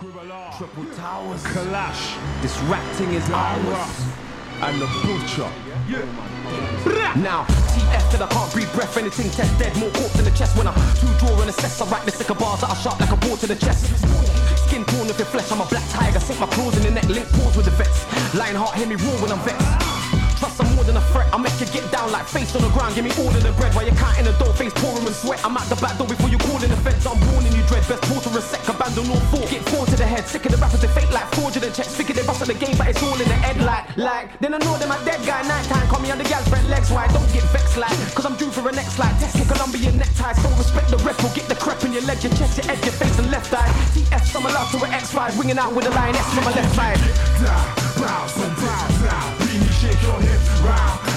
Triple Towers, Clash, this rap thing is ours. and the Butcher. Now, TF till I can't breathe breath, anything test dead, more corpse in the chest. When I'm two draw and assess, I write the sicker bars that are sharp like a board to the chest. Skin torn with your flesh, I'm a black tiger, sink my claws in the neck, link paws with the vets. Lionheart, hear me roar when I'm vexed. Trust I'm more than a threat, I make you get down like face on the ground, give me all of the bread while you're counting the dough, face pouring with sweat. I'm at the back door before you call in the feds, I'm warning you dread, best porter a sec, abandon all four, get four to the head, sick of the rappers, they fake like fraudulent checks, figure they bust at the game, but it's all in the head like, then I know them a dead guy, night time, call me on the gal spread legs wide, don't get vexed like, cause I'm due for a next slide, test your Colombian necktie, so respect the rep, will get the crep in your leg, your chest, your head, your face and left eye, TF, some love to an X5, winging out with a lioness from my left side. Down, bounce and bounce now, beanie shake your hips round.